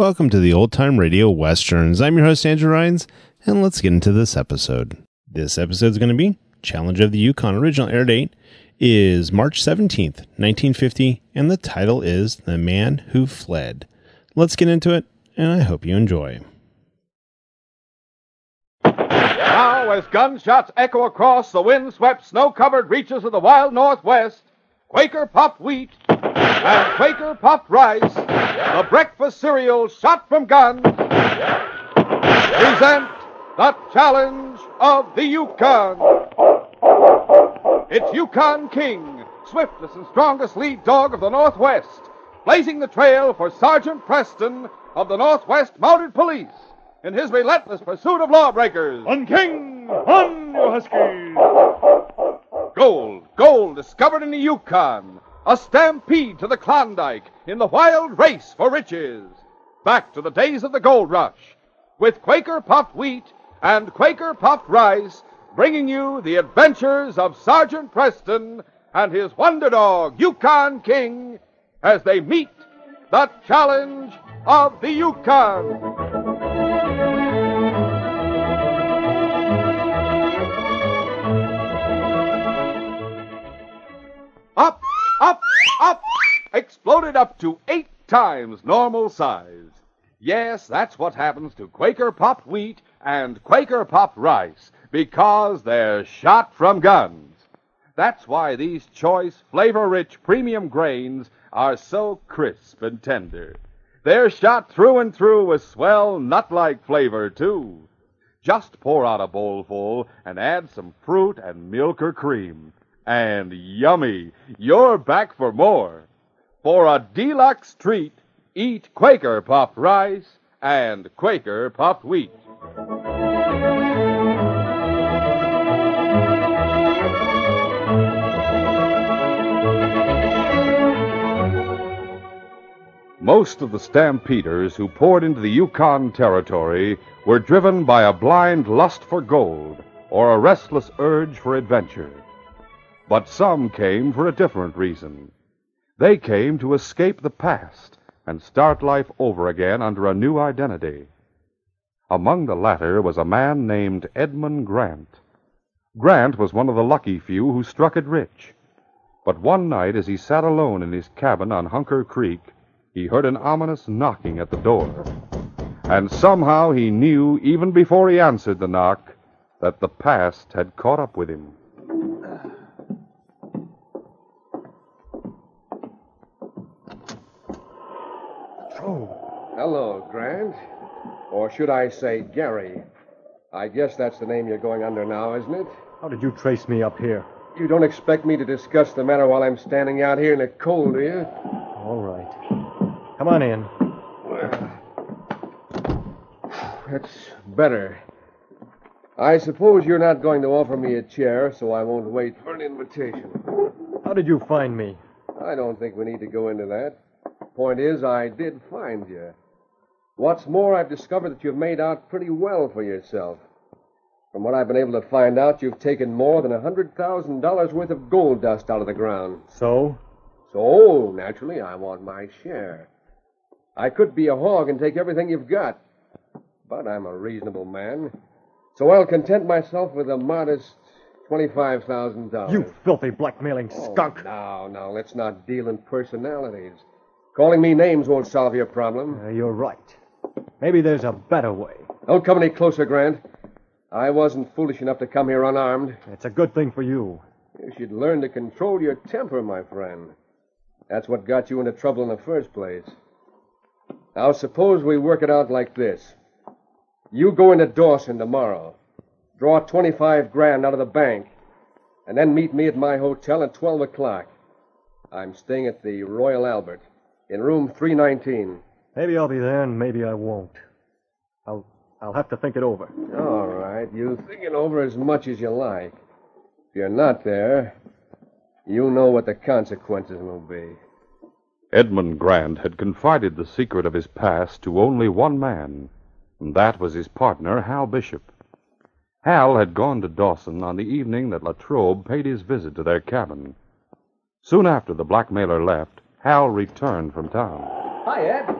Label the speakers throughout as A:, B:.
A: Welcome to the Old Time Radio Westerns. I'm your host, Andrew Rhynes, and let's get into this episode. This episode is going to be Challenge of the Yukon. Original air date is March 17th, 1950, and the title is The Man Who Fled. Let's get into it, and I hope you enjoy.
B: Now, as gunshots echo across the wind-swept, snow-covered reaches of the wild Northwest, Quaker Puffed Wheat and Quaker Puffed Rice, the breakfast cereal shot from guns, present the Challenge of the Yukon. It's Yukon King, swiftest and strongest lead dog of the Northwest, blazing the trail for Sergeant Preston of the Northwest Mounted Police in his relentless pursuit of lawbreakers.
C: On King! On, you huskies!
B: Gold discovered in the Yukon. A stampede to the Klondike in the wild race for riches. Back to the days of the gold rush with Quaker Puffed Wheat and Quaker Puffed Rice, bringing you the adventures of Sergeant Preston and his wonder dog, Yukon King, as they meet the Challenge of the Yukon. Up, exploded up to 8 times normal size. Yes, that's what happens to Quaker Puffed Wheat and Quaker Puffed Rice, because they're shot from guns. That's why these choice, flavor-rich premium grains are so crisp and tender. They're shot through and through with swell nut-like flavor, too. Just pour out a bowlful and add some fruit and milk or cream. And yummy, you're back for more. For a deluxe treat, eat Quaker Puffed Rice and Quaker Puffed Wheat. Most of the stampeders who poured into the Yukon Territory were driven by a blind lust for gold or a restless urge for adventure. But some came for a different reason. They came to escape the past and start life over again under a new identity. Among the latter was a man named Edmund Grant. Grant was one of the lucky few who struck it rich. But one night, as he sat alone in his cabin on Hunker Creek, he heard an ominous knocking at the door. And somehow he knew, even before he answered the knock, that the past had caught up with him.
D: Hello, Grant. Or should I say Gary? I guess that's the name you're going under now, isn't it?
C: How did you trace me up here?
D: You don't expect me to discuss the matter while I'm standing out here in the cold, do you?
C: All right. Come on in.
D: That's better. I suppose you're not going to offer me a chair, so I won't wait for an invitation.
C: How did you find me?
D: I don't think we need to go into that. Point is, I did find you. What's more, I've discovered that you've made out pretty well for yourself. From what I've been able to find out, you've taken more than $100,000 worth of gold dust out of the ground.
C: So?
D: So, naturally, I want my share. I could be a hog and take everything you've got. But I'm a reasonable man. So I'll content myself with a modest $25,000.
C: You filthy blackmailing skunk.
D: Now, let's not deal in personalities. Calling me names won't solve your problem.
C: You're right. Maybe there's a better way.
D: Don't come any closer, Grant. I wasn't foolish enough to come here unarmed.
C: It's a good thing for you.
D: You should learn to control your temper, my friend. That's what got you into trouble in the first place. Now, suppose we work it out like this. You go into Dawson tomorrow, draw $25,000 out of the bank, and then meet me at my hotel at 12 o'clock. I'm staying at the Royal Albert in room 319.
C: Maybe I'll be there and maybe I won't. I'll have to think it over.
D: All right. You think it over as much as you like. If you're not there, you know what the consequences will be.
B: Edmund Grant had confided the secret of his past to only one man, and that was his partner, Hal Bishop. Hal had gone to Dawson on the evening that Latrobe paid his visit to their cabin. Soon after the blackmailer left, Hal returned from town.
D: Hi, Ed.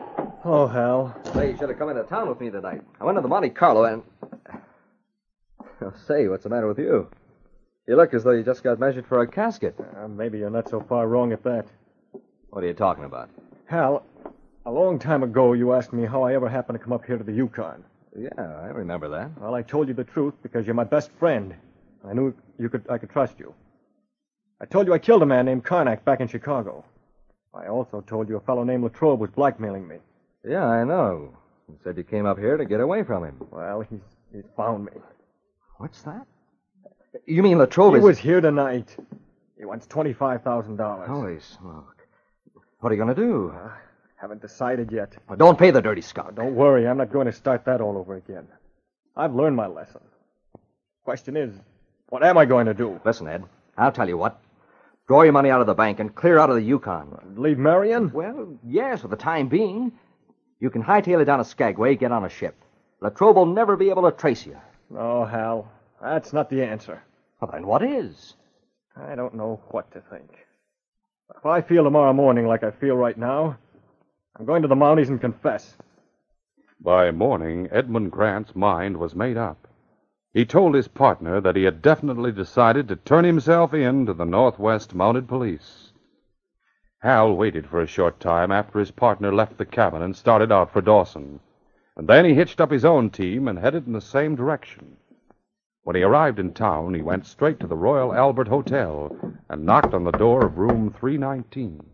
C: Oh, Hal.
E: Say, you should have come into town with me tonight. I went to the Monte Carlo and... Oh, say, what's the matter with you? You look as though you just got measured for a casket.
C: Maybe you're not so far wrong at that.
E: What are you talking about?
C: Hal, a long time ago you asked me how I ever happened to come up here to the Yukon.
E: Yeah, I remember that.
C: Well, I told you the truth because you're my best friend. I knew I could trust you. I told you I killed a man named Karnak back in Chicago. I also told you a fellow named Latrobe was blackmailing me.
E: Yeah, I know. You said you came up here to get away from him.
C: Well, he's found me.
E: What's that? You mean Latrobe
C: He
E: is...
C: was here tonight. He wants $25,000.
E: Holy smoke. What are you going to do?
C: Haven't decided yet.
E: Well, don't pay the dirty scout.
C: Don't worry, I'm not going to start that all over again. I've learned my lesson. Question is, what am I going to do?
E: Listen, Ed, I'll tell you what. Draw your money out of the bank and clear out of the Yukon.
C: Leave Marion?
E: Well, yes, for the time being. You can hightail it down to Skagway, get on a ship. Latrobe will never be able to trace you.
C: No, Hal, that's not the answer.
E: Well, then what is?
C: I don't know what to think. If I feel tomorrow morning like I feel right now, I'm going to the Mounties and confess.
B: By morning, Edmund Grant's mind was made up. He told his partner that he had definitely decided to turn himself in to the Northwest Mounted Police. Hal waited for a short time after his partner left the cabin and started out for Dawson. And then he hitched up his own team and headed in the same direction. When he arrived in town, he went straight to the Royal Albert Hotel and knocked on the door of room 319.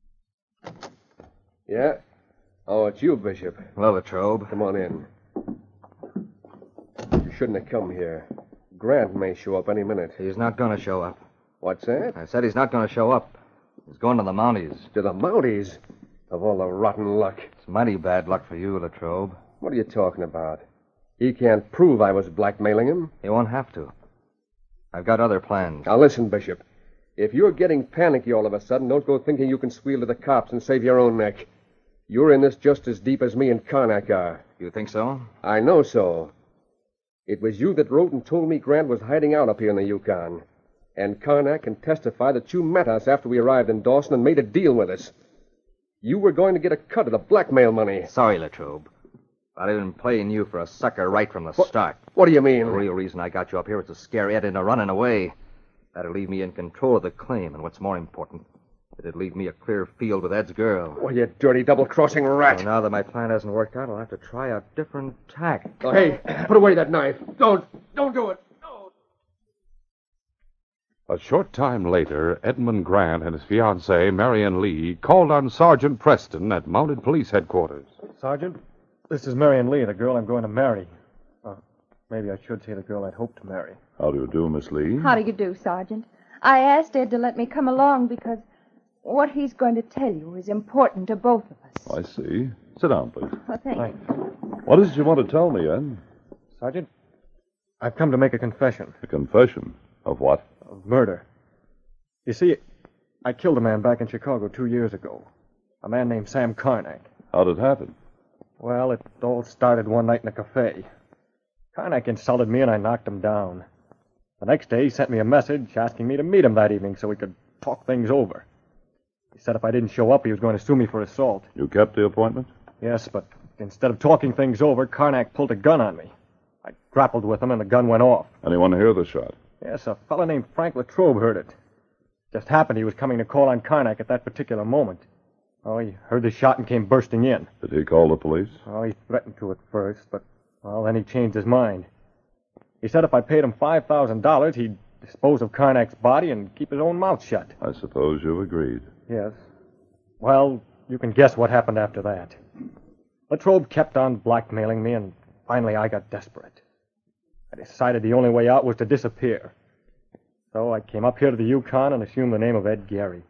D: Yeah? Oh, it's you, Bishop.
E: Hello, Latrobe.
D: Come on in. You shouldn't have come here. Grant may show up any minute.
E: He's not going to show up.
D: What's that?
E: I said he's not going to show up. He's going to the Mounties.
D: To the Mounties? Of all the rotten luck.
E: It's mighty bad luck for you, Latrobe.
D: What are you talking about? He can't prove I was blackmailing him.
E: He won't have to. I've got other plans.
D: Now listen, Bishop. If you're getting panicky all of a sudden, don't go thinking you can squeal to the cops and save your own neck. You're in this just as deep as me and Karnak are.
E: You think so?
D: I know so. It was you that wrote and told me Grant was hiding out up here in the Yukon. And Karnak can testify that you met us after we arrived in Dawson and made a deal with us. You were going to get a cut of the blackmail money.
E: Sorry, Latrobe. I've been playing you for a sucker right from the start.
D: What do you mean?
E: The real reason I got you up here was to scare Ed into running away. That'd leave me in control of the claim, and what's more important, it'd leave me a clear field with Ed's girl.
D: Oh, you dirty double-crossing rat.
E: Well, now that my plan hasn't worked out, I'll have to try a different tack.
D: Oh, hey, put away that knife. Don't do it. No.
B: A short time later, Edmund Grant and his fiancée, Marion Lee, called on Sergeant Preston at Mounted Police Headquarters.
C: Sergeant, this is Marion Lee, the girl I'm going to marry. Maybe I should say the girl I'd hoped to marry.
F: How do you do, Miss Lee?
G: How do you do, Sergeant? I asked Ed to let me come along because what he's going to tell you is important to both of us.
F: I see. Sit down, please.
G: Well, thank you.
F: What is it you want to tell me, Ed?
C: Sergeant, I've come to make a confession.
F: A confession? Of what?
C: Of murder. You see, I killed a man back in Chicago 2 years ago. A man named Sam Karnak.
F: How did it happen?
C: Well, it all started one night in a cafe. Karnak insulted me and I knocked him down. The next day, he sent me a message asking me to meet him that evening so we could talk things over. He said if I didn't show up, he was going to sue me for assault.
F: You kept the appointment?
C: Yes, but instead of talking things over, Karnak pulled a gun on me. I grappled with him and the gun went off.
F: Anyone hear the shot?
C: Yes, a fellow named Frank Latrobe heard it. Just happened he was coming to call on Karnak at that particular moment. Oh, he heard the shot and came bursting in.
F: Did he call the police?
C: Oh, he threatened to at first, but, well, then he changed his mind. He said if I paid him $5,000, he'd dispose of Karnak's body and keep his own mouth shut.
F: I suppose you agreed.
C: Yes. Well, you can guess what happened after that. Latrobe kept on blackmailing me, and finally I got desperate. I decided the only way out was to disappear. So I came up here to the Yukon and assumed the name of Ed Gary.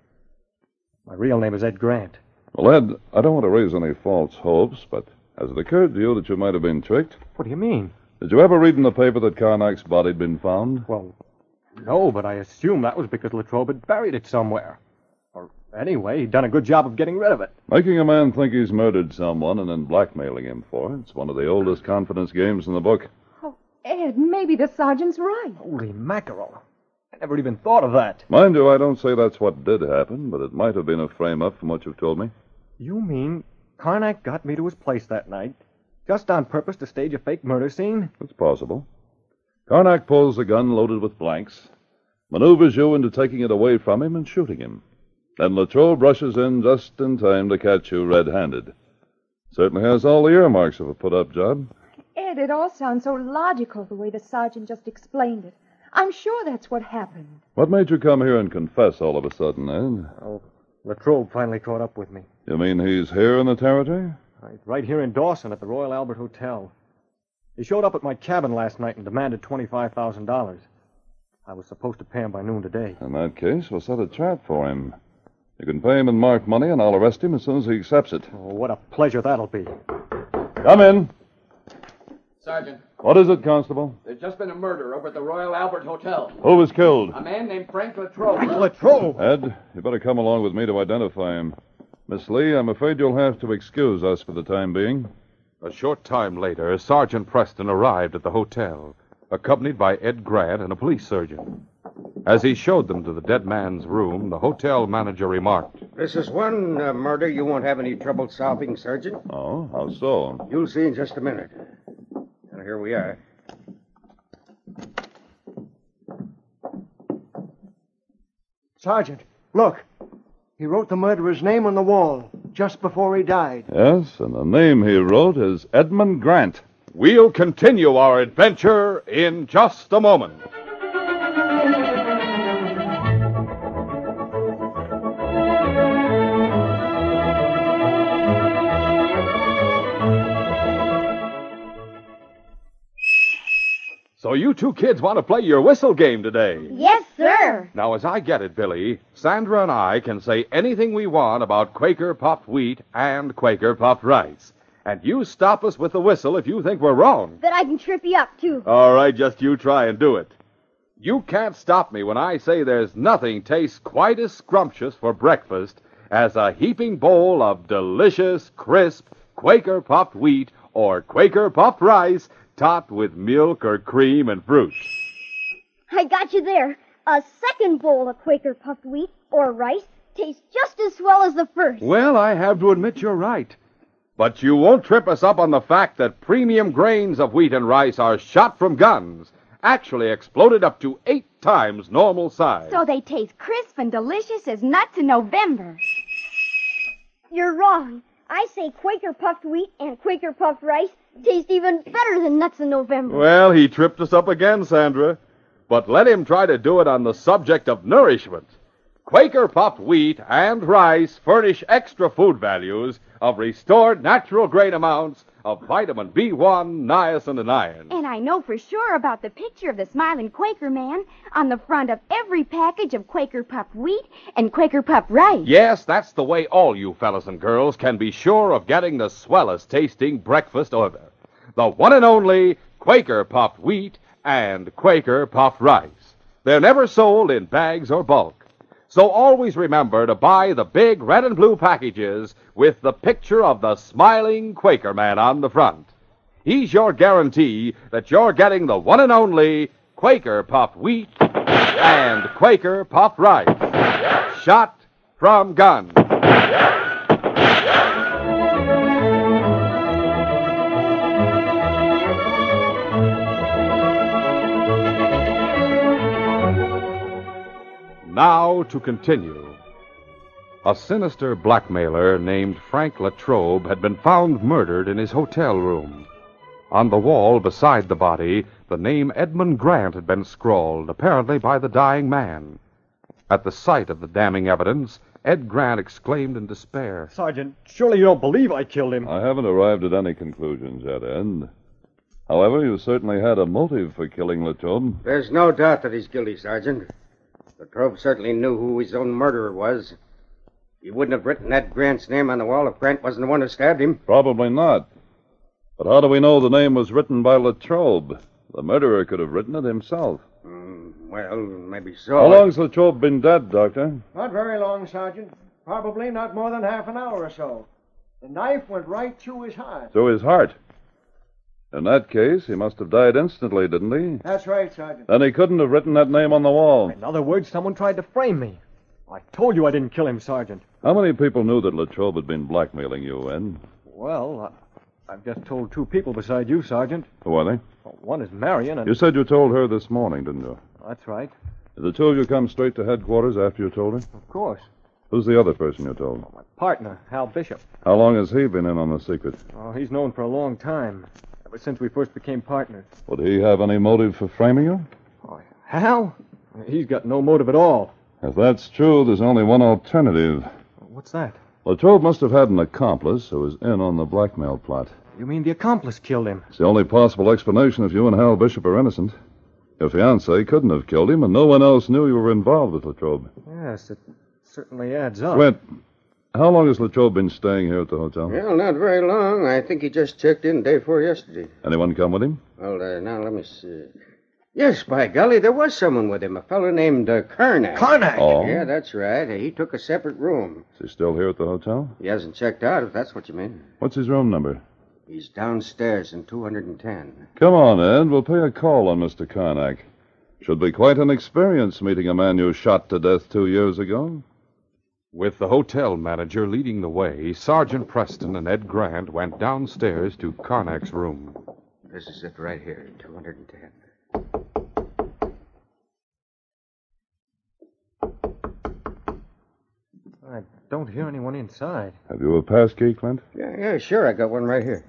C: My real name is Ed Grant.
F: Well, Ed, I don't want to raise any false hopes, but has it occurred to you that you might have been tricked?
C: What do you mean?
F: Did you ever read in the paper that Karnak's body had been found?
C: Well, no, but I assumed that was because Latrobe had buried it somewhere. Or anyway, he'd done a good job of getting rid of it.
F: Making a man think he's murdered someone and then blackmailing him for it. It's one of the oldest confidence games in the book.
G: Oh, Ed, maybe the sergeant's right.
C: Holy mackerel. I never even thought of that.
F: Mind you, I don't say that's what did happen, but it might have been a frame-up from what you've told me.
C: You mean Karnak got me to his place that night, just on purpose to stage a fake murder scene?
F: It's possible. Karnak pulls the gun loaded with blanks, maneuvers you into taking it away from him and shooting him. Then Latrobe rushes in just in time to catch you red-handed. Certainly has all the earmarks of a put-up job.
G: Ed, it all sounds so logical the way the sergeant just explained it. I'm sure that's what happened.
F: What made you come here and confess all of a sudden, Ed?
C: Oh, Latrobe finally caught up with me.
F: You mean he's here in the territory?
C: Right here in Dawson at the Royal Albert Hotel. He showed up at my cabin last night and demanded $25,000. I was supposed to pay him by noon today.
F: In that case, we'll set a trap for him. You can pay him in marked money, and I'll arrest him as soon as he accepts it.
C: Oh, what a pleasure that'll be.
F: Come in.
H: Sergeant,
F: What is it, Constable?
H: there's just been a murder over at the Royal Albert Hotel.
F: Who was killed?
H: A man named Frank Latrobe.
C: Latrobe!
F: Ed, you better come along with me to identify him. Miss Lee, I'm afraid you'll have to excuse us for the time being.
B: A short time later, Sergeant Preston arrived at the hotel, accompanied by Ed Grant and a police surgeon. As he showed them to the dead man's room, the hotel manager remarked,
I: This is one murder you won't have any trouble solving, Sergeant.
F: Oh, how so?
I: You'll see in just a minute. Now, here we are.
J: Sergeant, look. He wrote the murderer's name on the wall just before he died.
F: Yes, and the name he wrote is Edmund Grant.
B: We'll continue our adventure in just a moment. So you two kids want to play your whistle game today?
K: Yes, sir.
B: Now, as I get it, Billy, Sandra and I can say anything we want about Quaker puffed wheat and Quaker puffed rice. And you stop us with the whistle if you think we're wrong.
K: But I can trip you up, too.
B: All right, just you try and do it. You can't stop me when I say there's nothing tastes quite as scrumptious for breakfast as a heaping bowl of delicious, crisp Quaker puffed wheat or Quaker puffed rice topped with milk or cream and fruit.
K: I got you there. A second bowl of Quaker puffed wheat or rice tastes just as swell as the first.
B: Well, I have to admit you're right. But you won't trip us up on the fact that premium grains of wheat and rice are shot from guns, actually exploded up to 8 times normal size.
G: So they taste crisp and delicious as nuts in November.
K: You're wrong. I say Quaker puffed wheat and Quaker puffed rice taste even better than nuts in November.
B: Well, he tripped us up again, Sandra. But let him try to do it on the subject of nourishment. Quaker puffed wheat and rice furnish extra food values of restored natural grain amounts of vitamin B1, niacin, and iron.
G: And I know for sure about the picture of the smiling Quaker man on the front of every package of Quaker puffed wheat and Quaker puffed rice.
B: Yes, that's the way all you fellas and girls can be sure of getting the swellest tasting breakfast ever. The one and only Quaker puffed wheat and Quaker puffed rice. They're never sold in bags or bulk. So always remember to buy the big red and blue packages with the picture of the smiling Quaker man on the front. He's your guarantee that you're getting the one and only Quaker puffed wheat and Quaker puffed rice. Shot from guns. Now to continue. A sinister blackmailer named Frank Latrobe had been found murdered in his hotel room. On the wall beside the body, the name Edmund Grant had been scrawled, apparently by the dying man. At the sight of the damning evidence, Ed Grant exclaimed in despair.
C: Sergeant, surely you don't believe I killed him.
F: I haven't arrived at any conclusions yet, Ed. However, you certainly had a motive for killing Latrobe.
I: There's no doubt that he's guilty, Sergeant. Latrobe certainly knew who his own murderer was. He wouldn't have written Ed Grant's name on the wall if Grant wasn't the one who stabbed him.
F: Probably not. But how do we know the name was written by Latrobe? The murderer could have written it himself.
I: Well, maybe so.
F: How long's Latrobe been dead, Doctor?
J: Not very long, Sergeant. Probably not more than half an hour or so. The knife went right through his heart.
F: Through his heart. In that case, he must have died instantly, didn't he?
J: That's right, Sergeant.
F: Then he couldn't have written that name on the wall.
C: In other words, someone tried to frame me. I told you I didn't kill him, Sergeant.
F: How many people knew that Latrobe had been blackmailing you, Ed?
C: Well, I've just told 2 people beside you, Sergeant.
F: Who are they?
C: Well, one is Marion, and...
F: You said you told her this morning, didn't you?
C: That's right.
F: Did the 2 of you come straight to headquarters after you told her?
C: Of course.
F: Who's the other person you told?
C: My partner, Hal Bishop.
F: How long has he been in on the secret?
C: Oh, he's known for a long time. Ever since we first became partners.
F: Would he have any motive for framing you?
C: Oh, Hal? He's got no motive at all.
F: If that's true, there's only one alternative.
C: What's that?
F: Latrobe must have had an accomplice who was in on the blackmail plot.
C: You mean the accomplice killed him?
F: It's the only possible explanation if you and Hal Bishop are innocent. Your fiancée couldn't have killed him, and no one else knew you were involved with Latrobe.
C: Yes, it certainly adds up.
F: Quint, how long has Latrobe been staying here at the hotel?
I: Well, not very long. I think he just checked in day before yesterday.
F: Anyone come with him?
I: Well, now, let me see. Yes, by golly, there was someone with him, a fellow named Karnak.
C: Karnak?
F: Oh.
I: Yeah, that's right. He took a separate room.
F: Is he still here at the hotel?
I: He hasn't checked out, if that's what you mean.
F: What's his room number?
I: He's downstairs in 210.
F: Come on, Ed. We'll pay a call on Mr. Karnak. Should be quite an experience meeting a man you shot to death 2 years ago.
B: With the hotel manager leading the way, Sergeant Preston and Ed Grant went downstairs to Karnak's room.
I: This is it right here, 210.
C: I don't hear anyone inside.
F: Have you a pass key, Clint?
I: Yeah, sure. I got one right here.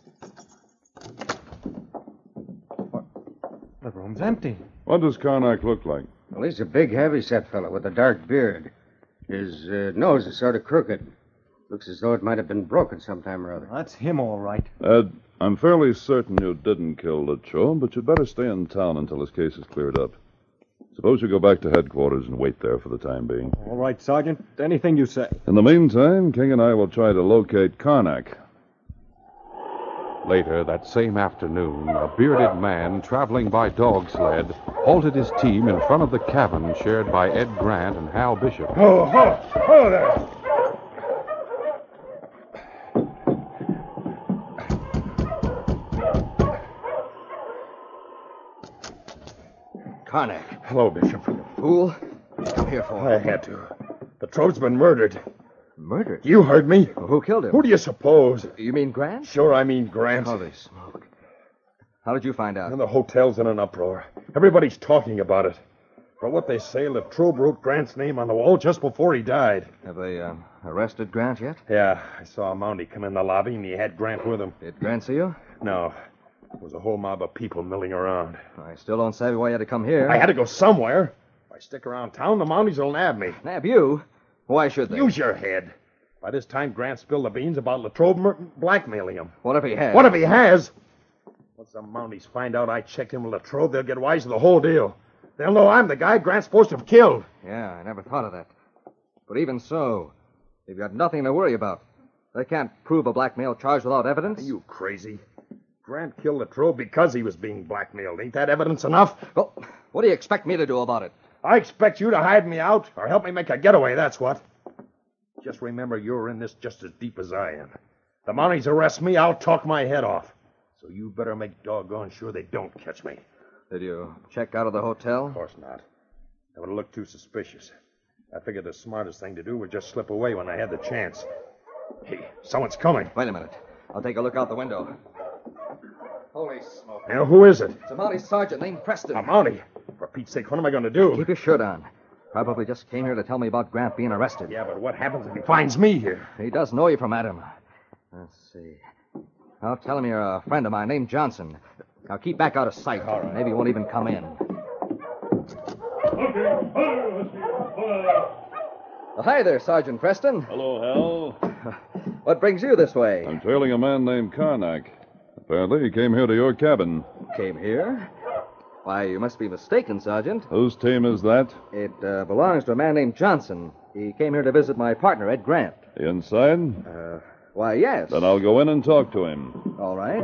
C: The room's empty.
F: What does Karnak look like?
I: Well, he's a big, heavy-set fellow with a dark beard. His nose is sort of crooked. Looks as though it might have been broken sometime or other.
C: That's him, all right.
F: Ed, I'm fairly certain you didn't kill Latrobe, but you'd better stay in town until his case is cleared up. Suppose you go back to headquarters and wait there for the time being.
C: All right, Sergeant. Anything you say.
F: In the meantime, King and I will try to locate Karnak.
B: Later that same afternoon, a bearded man traveling by dog sled halted his team in front of the cabin shared by Ed Grant and Hal Bishop.
L: Ho there!
E: Karnak.
L: Hello, Bishop.
E: Fool. What'd you come here for?
L: I had to. Latrobe's been murdered.
E: Murdered?
L: You heard me.
E: Who killed him?
L: Who do you suppose?
E: You mean Grant?
L: Sure, I mean Grant.
E: Holy smoke. How did you find out?
L: And the hotel's in an uproar. Everybody's talking about it. From what they say, Latrobe wrote Grant's name on the wall just before he died.
E: Have they arrested Grant yet?
L: Yeah, I saw a Mountie come in the lobby, and he had Grant with him.
E: Did Grant see you?
L: No. There was a whole mob of people milling around.
E: I still don't savvy why you had to come here.
L: I had to go somewhere. If I stick around town, the Mounties will nab me.
E: Nab you? Why should they?
L: Use your head. By this time, Grant spilled the beans about Latrobe blackmailing him.
E: What if he has?
L: What if he has? Once the Mounties find out I checked in with Latrobe, they'll get wise to the whole deal. They'll know I'm the guy Grant's supposed to have killed.
E: Yeah, I never thought of that. But even so, they've got nothing to worry about. They can't prove a blackmail charge without evidence.
L: Are you crazy? Grant killed Latrobe because he was being blackmailed. Ain't that evidence enough?
E: Well, what do you expect me to do about it?
L: I expect you to hide me out or help me make a getaway, that's what. Just remember you're in this just as deep as I am. The Mounties arrest me, I'll talk my head off. So you better make doggone sure they don't catch me.
E: Did you check out of the hotel?
L: Of course not. That would have looked too suspicious. I figured the smartest thing to do was just slip away when I had the chance. Hey, someone's coming.
E: Wait a minute. I'll take a look out the window. Holy smoke.
L: Now, who is it?
E: It's a Mountie sergeant named Preston.
L: A Mountie? For Pete's sake, what am I going to do?
E: Keep your shirt on. Probably just came here to tell me about Grant being arrested.
L: Yeah, but what happens if he finds me here?
E: He does know you from Adam. Let's see. I'll tell him you're a friend of mine named Johnson. Now keep back out of sight.
L: All right.
E: Maybe he won't even come in. Hi there, Sergeant Preston.
F: Hello, Hal.
E: What brings you this way?
F: I'm trailing a man named Karnak. Apparently, he came here to your cabin.
E: Came here? Why, you must be mistaken, Sergeant.
F: Whose team is that?
E: It belongs to a man named Johnson. He came here to visit my partner, Ed Grant.
F: Inside?
E: Why, yes.
F: Then I'll go in and talk to him.
E: All right.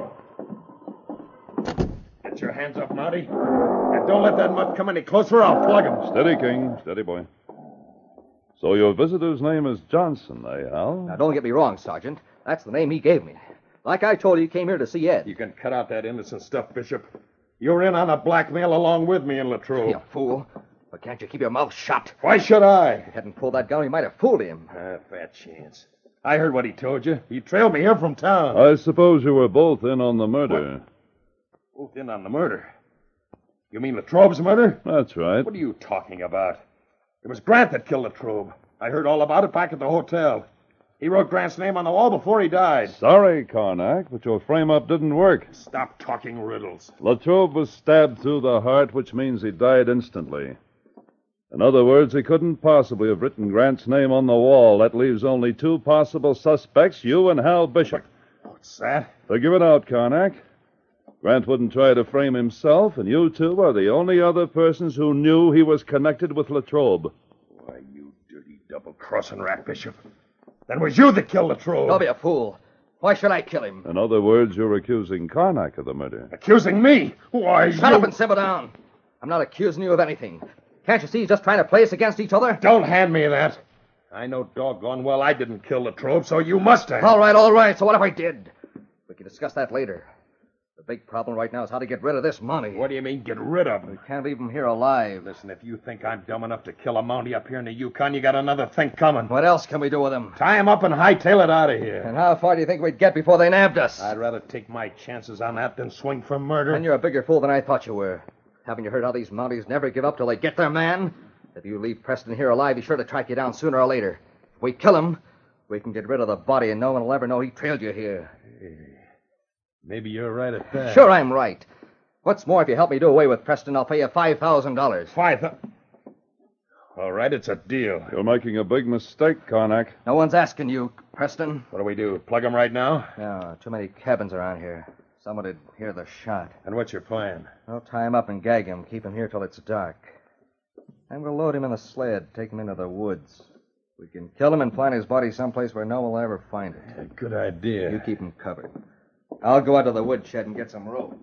L: Get your hands up, Mountie. And don't let that mutt come any closer, I'll plug him.
F: Steady, King. Steady, boy. So your visitor's name is Johnson, eh, Hal?
E: Now, don't get me wrong, Sergeant. That's the name he gave me. Like I told you, he came here to see Ed.
L: You can cut out that innocent stuff, Bishop. You're in on the blackmail along with me and Latrobe.
E: You fool. But can't you keep your mouth shut?
L: Why should I?
E: If you hadn't pulled that gun, he might have fooled him.
L: Fat chance. I heard what he told you. He trailed me here from town.
F: I suppose you were both in on the murder.
L: Both in on the murder? You mean Latrobe's murder?
F: That's right.
L: What are you talking about? It was Grant that killed Latrobe. I heard all about it back at the hotel. He wrote Grant's name on the wall before he died.
F: Sorry, Karnak, but your frame-up didn't work.
L: Stop talking riddles.
F: Latrobe was stabbed through the heart, which means he died instantly. In other words, he couldn't possibly have written Grant's name on the wall. That leaves only two possible suspects, you and Hal Bishop.
L: What's that?
F: Figure it out, Karnak. Grant wouldn't try to frame himself, and you two are the only other persons who knew he was connected with Latrobe.
L: Why, you dirty double-crossing rat, Bishop. Then it was you that killed Latrobe.
E: Don't be a fool. Why should I kill him?
F: In other words, you're accusing Karnak of the murder.
L: Accusing me? Why,
E: Shut up and simmer down. I'm not accusing you of anything. Can't you see he's just trying to play us against each other?
L: Don't hand me that. I know doggone well I didn't kill Latrobe, so you must have.
E: All right. So what if I did? We can discuss that later. The big problem right now is how to get rid of this Mountie.
L: What do you mean, get rid of him?
E: We can't leave him here alive.
L: Listen, if you think I'm dumb enough to kill a Mountie up here in the Yukon, you got another thing coming.
E: What else can we do with him?
L: Tie him up and hightail it out of here.
E: And how far do you think we'd get before they nabbed us?
L: I'd rather take my chances on that than swing for murder.
E: And you're a bigger fool than I thought you were. Haven't you heard how these Mounties never give up till they get their man? If you leave Preston here alive, he's sure to track you down sooner or later. If we kill him, we can get rid of the body and no one will ever know he trailed you here.
L: Maybe you're right at that.
E: Sure, I'm right. What's more, if you help me do away with Preston, I'll pay you $5,000.
L: $5,000? All right, it's a deal.
F: You're making a big mistake, Karnak.
E: No one's asking you, Preston.
L: What do we do, plug him right now?
E: No, too many cabins around here. Someone would hear the shot.
L: And what's your plan?
E: I'll tie him up and gag him, keep him here till it's dark. And we'll load him in the sled, take him into the woods. We can kill him and plant his body someplace where no one will ever find it.
L: Good idea.
E: You keep him covered. I'll go out to the woodshed and get some rope.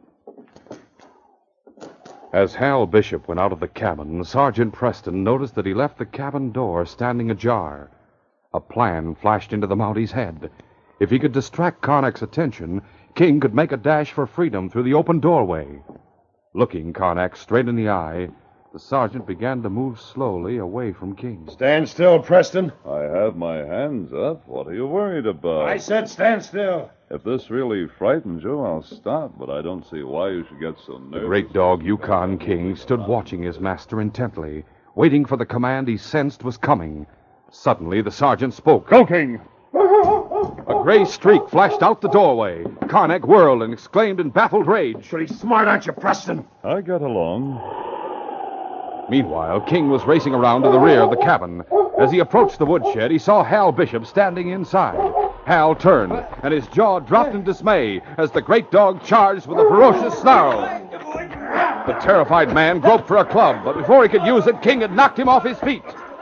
B: As Hal Bishop went out of the cabin, Sergeant Preston noticed that he left the cabin door standing ajar. A plan flashed into the Mountie's head. If he could distract Karnak's attention, King could make a dash for freedom through the open doorway. Looking Karnak straight in the eye, the sergeant began to move slowly away from King.
L: Stand still, Preston.
F: I have my hands up. What are you worried about?
L: I said stand still.
F: If this really frightens you, I'll stop, but I don't see why you should get so nervous.
B: The great dog Yukon King stood watching his master intently, waiting for the command he sensed was coming. Suddenly, the sergeant spoke.
F: Go, King!
B: A gray streak flashed out the doorway. Karnak whirled and exclaimed in baffled rage.
L: Pretty smart, aren't you, Preston?
F: I got along.
B: Meanwhile, King was racing around to the rear of the cabin. As he approached the woodshed, he saw Hal Bishop standing inside. Hal turned, and his jaw dropped in dismay as the great dog charged with a ferocious snarl. The terrified man groped for a club, but before he could use it, King had knocked him off his feet.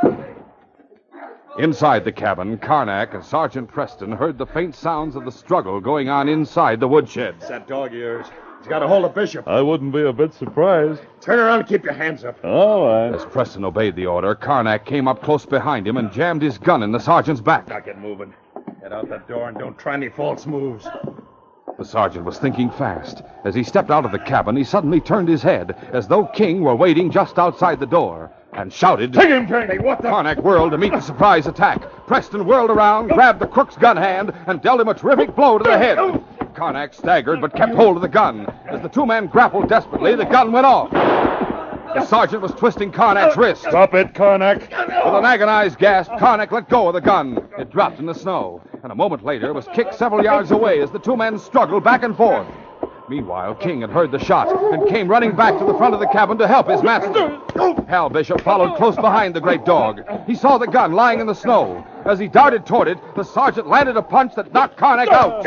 B: Inside the cabin, Karnak and Sergeant Preston heard the faint sounds of the struggle going on inside the woodshed.
L: It's that dog of yours. He's got a hold of Bishop.
F: I wouldn't be a bit surprised.
L: Turn around and keep your hands up.
F: All right.
B: As Preston obeyed the order, Karnak came up close behind him and jammed his gun in the sergeant's back.
L: Now get moving. Get out that door and don't try any false moves.
B: The sergeant was thinking fast. As he stepped out of the cabin, he suddenly turned his head, as though King were waiting just outside the door, and shouted...
L: Take him, King! Hey, what the...
B: Karnak whirled to meet the surprise attack. Preston whirled around, grabbed the crook's gun hand, and dealt him a terrific blow to the head. Karnak staggered, but kept hold of the gun. As the two men grappled desperately, the gun went off. The sergeant was twisting Karnak's wrist.
F: Stop it, Karnak.
B: With an agonized gasp, Karnak let go of the gun. It dropped in the snow, and a moment later was kicked several yards away as the two men struggled back and forth. Meanwhile, King had heard the shot and came running back to the front of the cabin to help his master. Hal Bishop followed close behind the great dog. He saw the gun lying in the snow. As he darted toward it, the sergeant landed a punch that knocked Karnak out.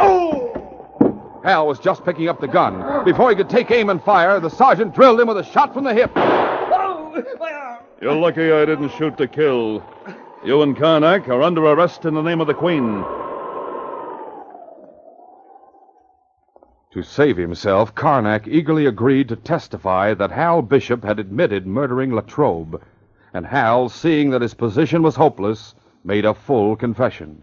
B: Hal was just picking up the gun. Before he could take aim and fire, the sergeant drilled him with a shot from the hip.
F: You're lucky I didn't shoot to kill. You and Karnak are under arrest in the name of the Queen.
B: To save himself, Karnak eagerly agreed to testify that Hal Bishop had admitted murdering Latrobe, and Hal, seeing that his position was hopeless, made a full confession.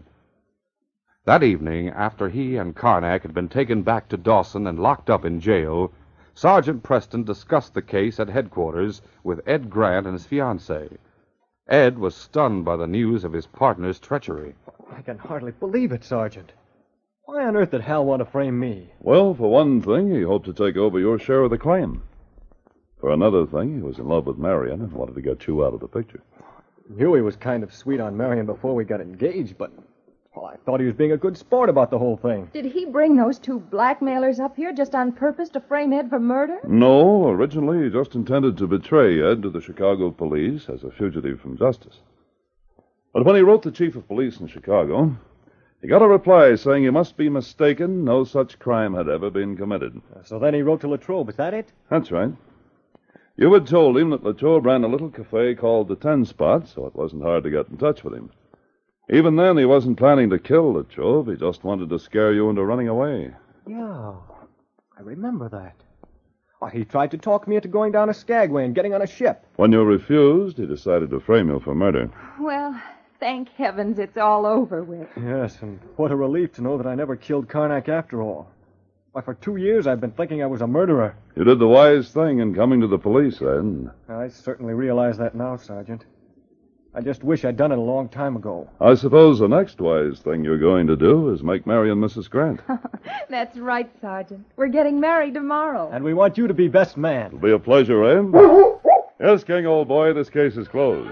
B: That evening, after he and Karnak had been taken back to Dawson and locked up in jail, Sergeant Preston discussed the case at headquarters with Ed Grant and his fiancée. Ed was stunned by the news of his partner's treachery.
C: I can hardly believe it, Sergeant. Why on earth did Hal want to frame me?
F: Well, for one thing, he hoped to take over your share of the claim. For another thing, he was in love with Marion and wanted to get you out of the picture.
C: Knew he was kind of sweet on Marion before we got engaged, but well, I thought he was being a good sport about the whole thing.
G: Did he bring those two blackmailers up here just on purpose to frame Ed for murder?
F: No, originally he just intended to betray Ed to the Chicago police as a fugitive from justice. But when he wrote the chief of police in Chicago, he got a reply saying he must be mistaken, no such crime had ever been committed.
C: So then he wrote to Latrobe, is that it?
F: That's right. You had told him that Latrobe ran a little cafe called the 10 Spot, so it wasn't hard to get in touch with him. Even then, he wasn't planning to kill Latrobe. He just wanted to scare you into running away.
C: Yeah, I remember that. Oh, he tried to talk me into going down to Skagway and getting on a ship.
F: When you refused, he decided to frame you for murder.
G: Well, thank heavens it's all over with.
C: Yes, and what a relief to know that I never killed Karnak after all. Why, for 2 years I've been thinking I was a murderer.
F: You did the wise thing in coming to the police, Ed.
C: I certainly realize that now, Sergeant. I just wish I'd done it a long time ago.
F: I suppose the next wise thing you're going to do is make Marion Mrs. Grant.
G: That's right, Sergeant. We're getting married tomorrow.
C: And we want you to be best man.
F: It'll be a pleasure, Ed. Yes, King, old boy, this case is closed.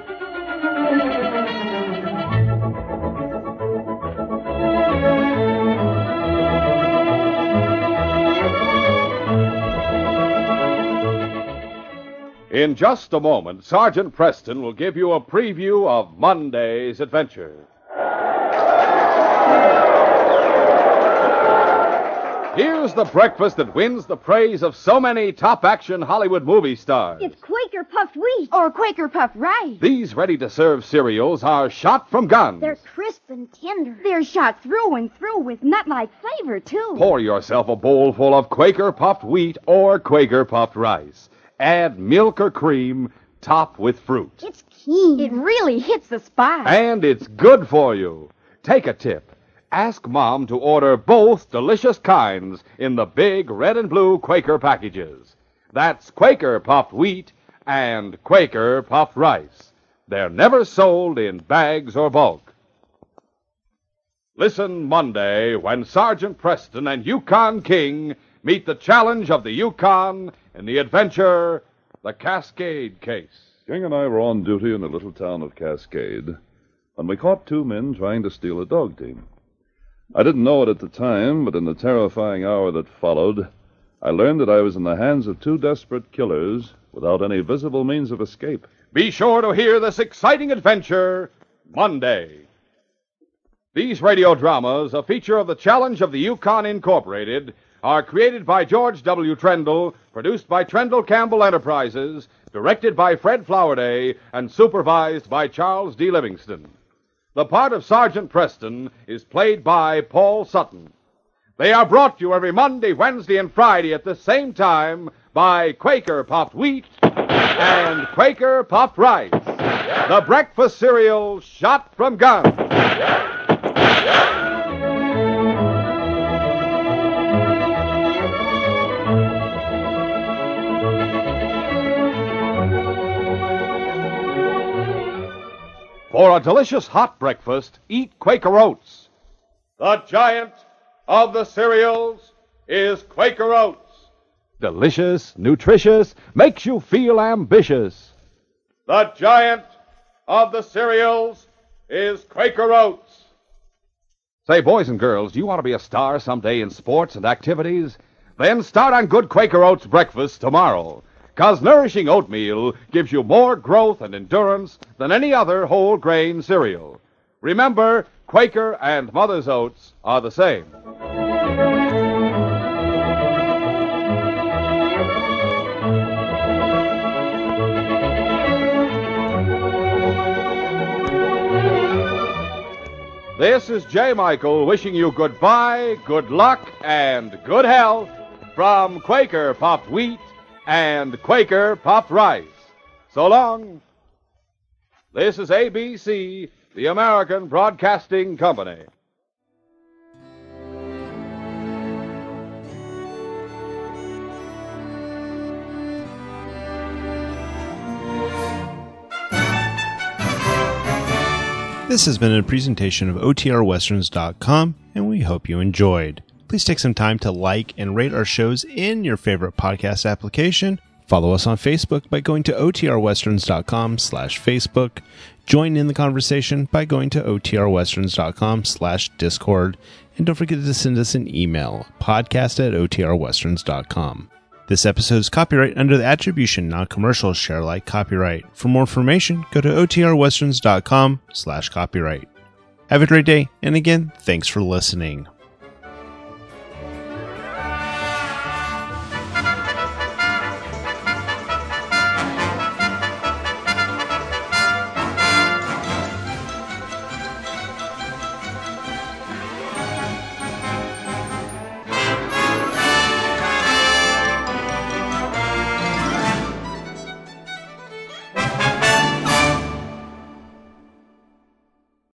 B: In just a moment, Sergeant Preston will give you a preview of Monday's adventure. Here's the breakfast that wins the praise of so many top-action Hollywood movie stars.
K: It's Quaker puffed wheat. Or Quaker puffed rice.
B: These ready-to-serve cereals are shot from guns.
K: They're crisp and tender. They're shot through and through with nut-like flavor, too.
B: Pour yourself a bowl full of Quaker puffed wheat or Quaker puffed rice. Add milk or cream, top with fruit.
K: It's keen. It really hits the spot.
B: And it's good for you. Take a tip. Ask Mom to order both delicious kinds in the big red and blue Quaker packages. That's Quaker puffed wheat and Quaker puffed rice. They're never sold in bags or bulk. Listen Monday when Sergeant Preston and Yukon King meet the challenge of the Yukon in the adventure, The Cascade Case.
F: King and I were on duty in the little town of Cascade when we caught two men trying to steal a dog team. I didn't know it at the time, but in the terrifying hour that followed, I learned that I was in the hands of two desperate killers without any visible means of escape.
B: Be sure to hear this exciting adventure Monday. These radio dramas, a feature of the Challenge of the Yukon Incorporated, are created by George W. Trendle, produced by Trendle Campbell Enterprises, directed by Fred Flowerday, and supervised by Charles D. Livingston. The part of Sergeant Preston is played by Paul Sutton. They are brought to you every Monday, Wednesday, and Friday at the same time by Quaker Puffed Wheat and Quaker Puffed Rice, the breakfast cereal shot from guns. For a delicious hot breakfast, eat Quaker Oats. The giant of the cereals is Quaker Oats. Delicious, nutritious, makes you feel ambitious. The giant of the cereals is Quaker Oats. Say, boys and girls, do you want to be a star someday in sports and activities? Then start on good Quaker Oats breakfast tomorrow. 'Cause nourishing oatmeal gives you more growth and endurance than any other whole grain cereal. Remember, Quaker and Mother's Oats are the same. This is J. Michael wishing you goodbye, good luck, and good health from Quaker Puffed Wheat and Quaker Puffed Rice. So long. This is ABC, the American Broadcasting Company.
A: This has been a presentation of OTRWesterns.com, and we hope you enjoyed. Please take some time to like and rate our shows in your favorite podcast application. Follow us on Facebook by going to OTRWesterns.com/Facebook. Join in the conversation by going to OTRWesterns.com/Discord. And don't forget to send us an email, podcast@OTRWesterns.com. This episode is copyright under the attribution, non-commercial, share alike copyright. For more information, go to OTRWesterns.com/copyright. Have a great day, and again, thanks for listening.